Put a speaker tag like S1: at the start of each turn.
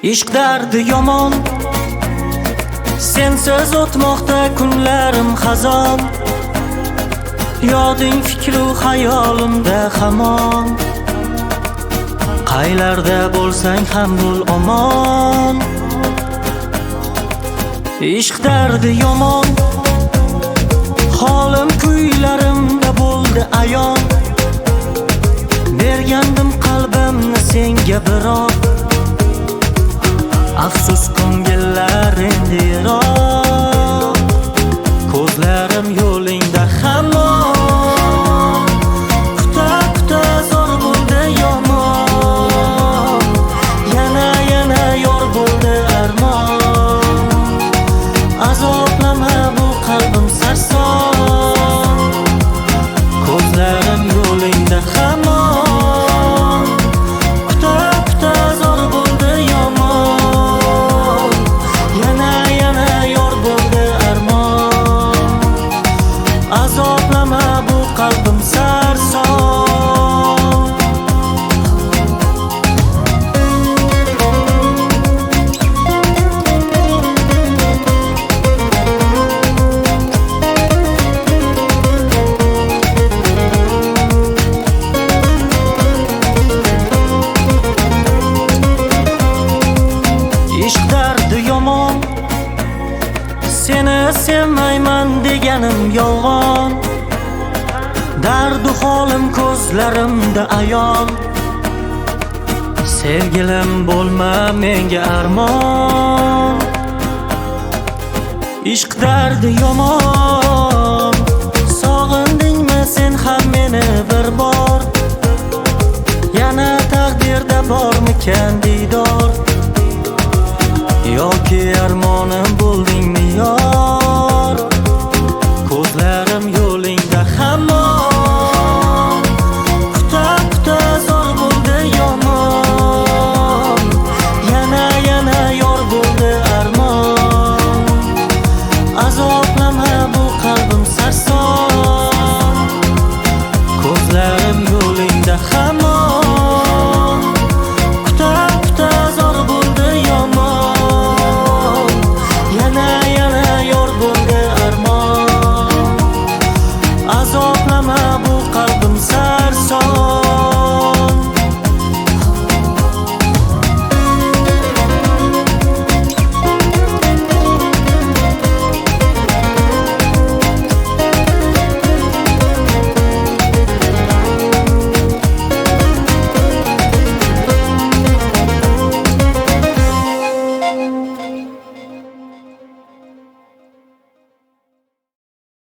S1: Ishq dardi yomon, sensiz o'tmoqda kunlarim xazon. Yoding fikru xayolimda hamon. Qaylarda bo'lsang ham bo'l omon. Ishq dardi yomon, holim kuylarimda bo'ldi ayon. Bergandim qalbimni senga biroq, afsus ko'ngillar endi yiroq. Ko'zlarim yo'lingda hamon, kuta zo'r bo'ldi yomon. Yana yor bo'ldi armon. Azoblama bu qalbim sarson. Ko'zlarim yo'lingda hamon, kuta zo'r bo'ldi yomon. Yana yor bo'ldi armon. Azoblama bu qalbim sarson. Ishq dardi yomon, seni sevmayman deganim yolg'on. Dardu holim ko'zlarimda ayon. Sevgilim bo'lma menga armon. Ishq dardi yomon, sog'indingmi sen ham meni bir bor? Yana taqdirda bormikan diydor? Yoki armonim bo'ldingmi yor?